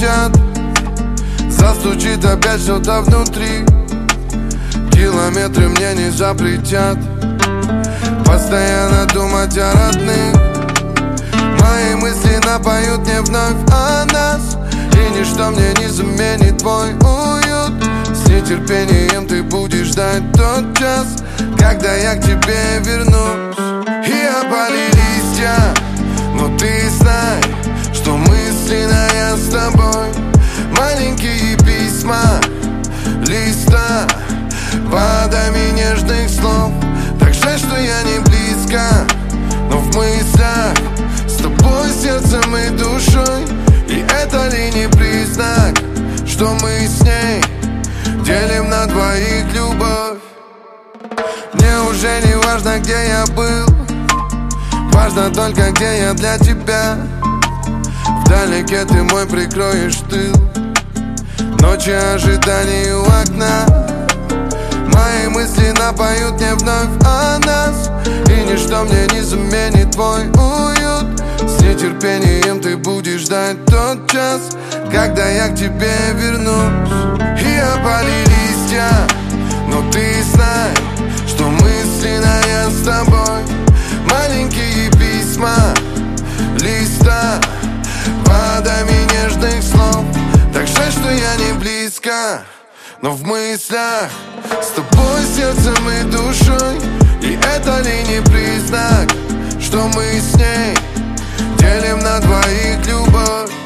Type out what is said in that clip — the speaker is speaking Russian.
молчат. Застучит опять что-то внутри. Километры мне не запретят постоянно думать о родных. Мои мысли напоют мне вновь о нас, и ничто мне не заменит твой уют. С нетерпением ты будешь ждать тот час, когда я к тебе вернусь. И опали листья, но ты знай, что мысленная с тобой. Маленькие письма, листа, водами нежных слов. Так жаль, что я не близко, но в мыслях с тобой сердцем и душой. И это ли не признак, что мы с ней делим на двоих любовь? Мне уже не важно, где я был, важно только, где я для тебя. Вдалеке ты мой прикроешь тыл, ночи ожиданий у окна. Мои мысли напоют мне вновь о нас, и ничто мне не заменит твой уют. С нетерпением ты будешь ждать тот час, когда я к тебе вернусь. И опали листья, но ты знай, что мысленная с тобой. Маленькие письма, листа, водами нежных слов. Так жаль, что я не близко, но в мыслях с тобой сердцем и душой. И это ли не признак, что мы с ней делим на двоих любовь?